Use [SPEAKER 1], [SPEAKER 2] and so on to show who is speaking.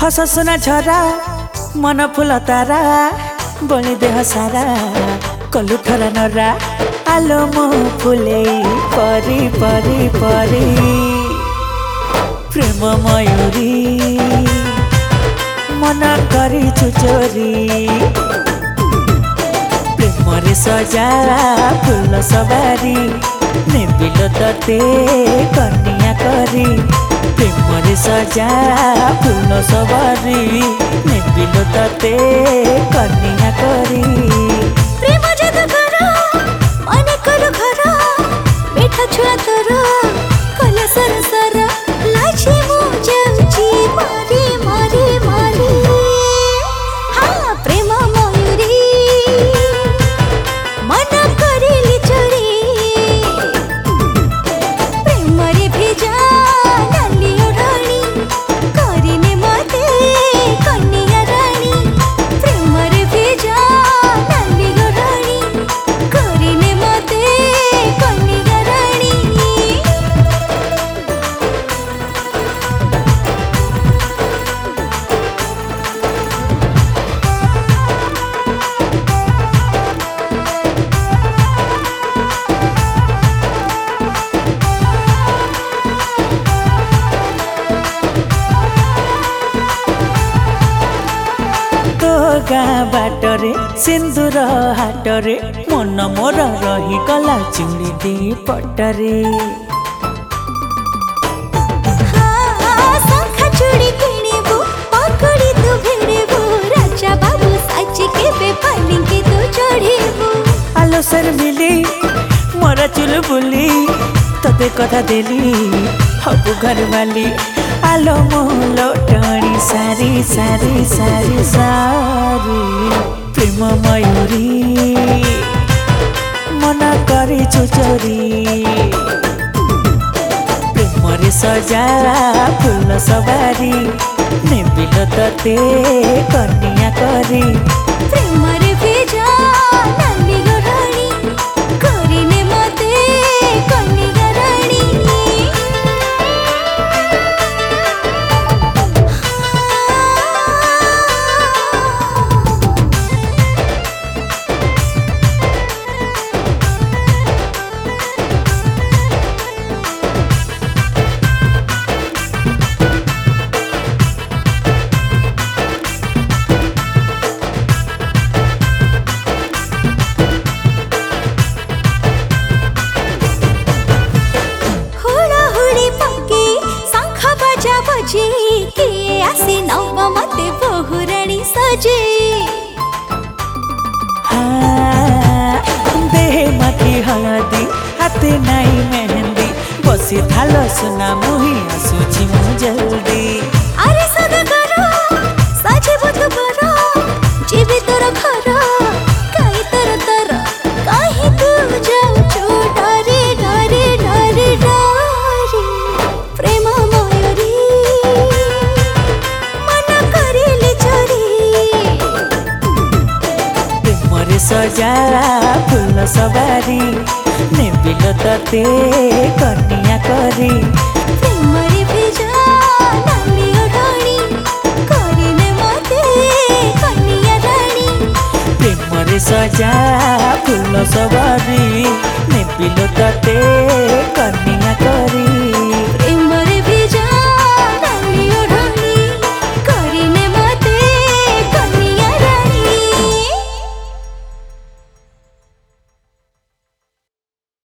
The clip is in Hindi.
[SPEAKER 1] हस सुना झरा मन फुल तारा बलि देह सारा कलु ठरा नरा आलो मो फुले परी परी परी प्रेम मयूरी मन करी चोरी प्रेम रे सजा फुल सवारी नेबिल तते कन्या करी प्रेम रे सजा फुल सवारी नेबिल तते कन्या करी
[SPEAKER 2] प्रेम जादू करो मन करो घर बैठा छुआ तोर कल सर सर लाछी मु जाउची मारी मारी मारी हाँ प्रेम मयूरी मन करिली चोरी प्रेम रे भेजा नाली ओढ़ाणी करिने मते कन्या रानी प्रेम रे भेजा नाली ओढ़ाणी करिने मते कन्या रानी
[SPEAKER 1] गाँ बाटरे सिंदूर हाटरे मन मोर रही गला चुड़ी दी पटरे
[SPEAKER 2] शंखा चूड़ी किणबू पकड़ी तू भिड़बू राजा बाबू साची के बेपानी के तू चढ़ेबू
[SPEAKER 1] आलो सर मिली मोर चुल बुली तते कथा देली हबु घर वाली आलो मोलो टणी सारी सारी सारी सारी प्रेम मयूरी मन करी चोरी प्रेम रे सजा फुल सवारी नेबिल तते कन्या करी
[SPEAKER 2] प्रेम रे भेजा नाली ओढ़ाणी करिने मते कन्या रानी के आसे नव मते बहुराणी सजे
[SPEAKER 1] देह माथि हलदी हाथे नाई मेहंदी बसी थालो सुना मुही आसुची मु जल्दी
[SPEAKER 2] अरे सदा करो साजे बुत करो जीवी तोर घर काई तर तर काहे तू जाऊ छो डरे डरे डरे डरे प्रेम मयूरी मन करिली चोरी
[SPEAKER 1] प्रेम रे सजा फुल सवारी नेबिल तते कन्या करी
[SPEAKER 2] प्रेम रे भेजा नाली ओढ़ाणी करिने मते कन्या रानी
[SPEAKER 1] प्रेम रे सजा फुल सवारी नेबिल तते